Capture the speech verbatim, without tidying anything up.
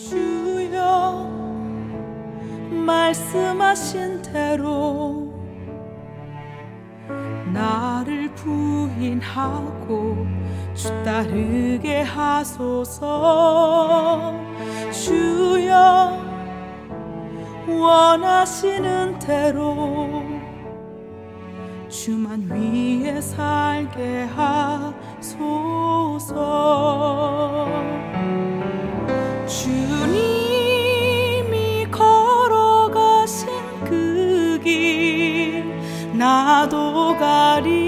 주여 말씀하신 대로 나를 부인하고 주 따르게 하소서. 주여 원하시는 대로 주만 위해 살게 하소서. 주님이 걸어가신 그 길 나도 가리